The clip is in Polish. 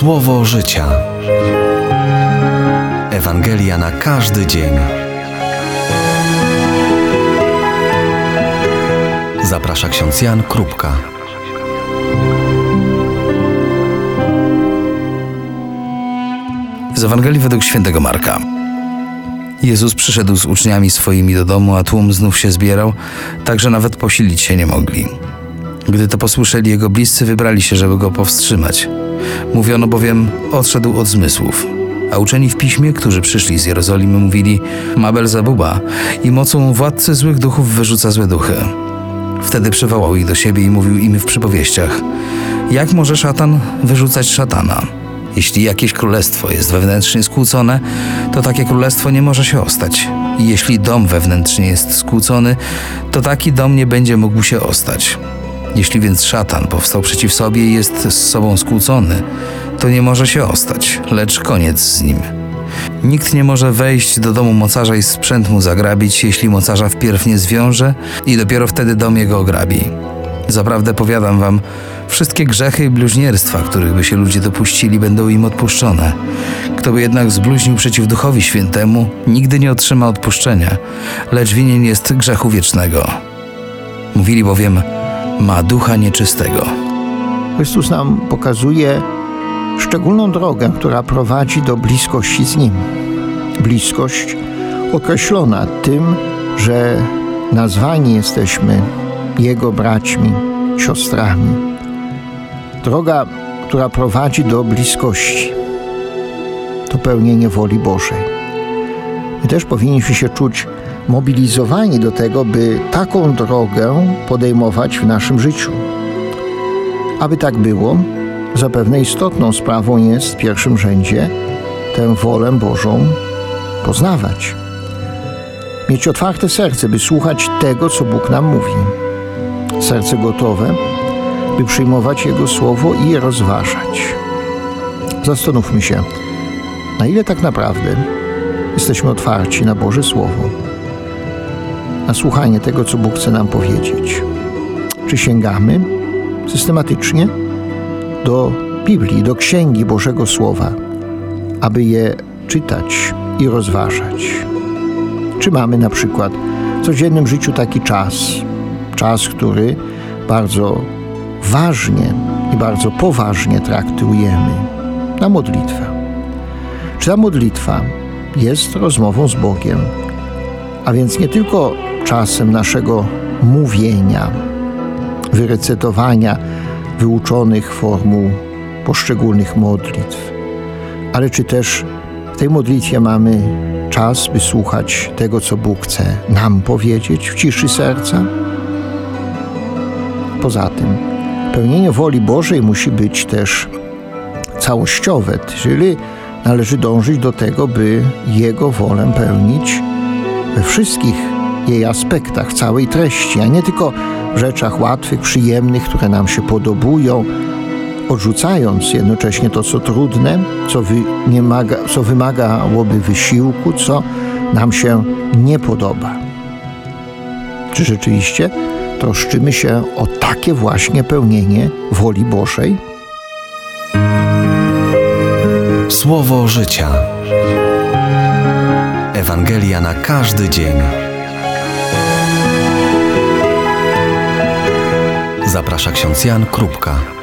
Słowo życia. Ewangelia na każdy dzień. Zaprasza ksiądz Jan Krupka. Z Ewangelii według świętego Marka. Jezus przyszedł z uczniami swoimi do domu, a tłum znów się zbierał, tak że nawet posilić się nie mogli. Gdy to posłyszeli jego bliscy, wybrali się, żeby go powstrzymać. Mówiono bowiem, odszedł od zmysłów. A uczeni w piśmie, którzy przyszli z Jerozolimy, mówili, ma Belzebuba i mocą władcy złych duchów wyrzuca złe duchy. Wtedy przywołał ich do siebie i mówił im w przypowieściach, jak może szatan wyrzucać szatana? Jeśli jakieś królestwo jest wewnętrznie skłócone, to takie królestwo nie może się ostać. I jeśli dom wewnętrznie jest skłócony, to taki dom nie będzie mógł się ostać. Jeśli więc szatan powstał przeciw sobie i jest z sobą skłócony, to nie może się ostać, lecz koniec z nim. Nikt nie może wejść do domu mocarza i sprzęt mu zagrabić, jeśli mocarza wpierw nie zwiąże i dopiero wtedy dom jego ograbi. Zaprawdę powiadam wam, wszystkie grzechy i bluźnierstwa, których by się ludzie dopuścili, będą im odpuszczone. Kto by jednak zbluźnił przeciw Duchowi Świętemu, nigdy nie otrzyma odpuszczenia, lecz winien jest grzechu wiecznego. Mówili bowiem, ma ducha nieczystego. Chrystus nam pokazuje szczególną drogę, która prowadzi do bliskości z Nim. Bliskość określona tym, że nazwani jesteśmy Jego braćmi, siostrami. Droga, która prowadzi do bliskości, do pełnienia woli Bożej. My też powinniśmy się czuć mobilizowani do tego, by taką drogę podejmować w naszym życiu. Aby tak było, zapewne istotną sprawą jest w pierwszym rzędzie tę wolę Bożą poznawać. Mieć otwarte serce, by słuchać tego, co Bóg nam mówi. Serce gotowe, by przyjmować Jego Słowo i je rozważać. Zastanówmy się, na ile tak naprawdę jesteśmy otwarci na Boże Słowo, na słuchanie tego, co Bóg chce nam powiedzieć. Czy sięgamy systematycznie do Biblii, do Księgi Bożego Słowa, aby je czytać i rozważać? Czy mamy na przykład w codziennym życiu taki czas, który bardzo ważnie i bardzo poważnie traktujemy na modlitwę? Czy ta modlitwa jest rozmową z Bogiem, a więc nie tylko czasem naszego mówienia, wyrecytowania wyuczonych formuł poszczególnych modlitw, ale czy też w tej modlitwie mamy czas, by słuchać tego, co Bóg chce nam powiedzieć w ciszy serca? Poza tym, pełnienie woli Bożej musi być też całościowe, czyli należy dążyć do tego, by Jego wolę pełnić we wszystkich jej aspektach, w całej treści, a nie tylko w rzeczach łatwych, przyjemnych, które nam się podobują, odrzucając jednocześnie to, co trudne, co wymagałoby wysiłku, co nam się nie podoba. Czy rzeczywiście troszczymy się o takie właśnie pełnienie woli Bożej? Słowo życia. Ewangelia na każdy dzień. Zaprasza ksiądz Jan Krupka.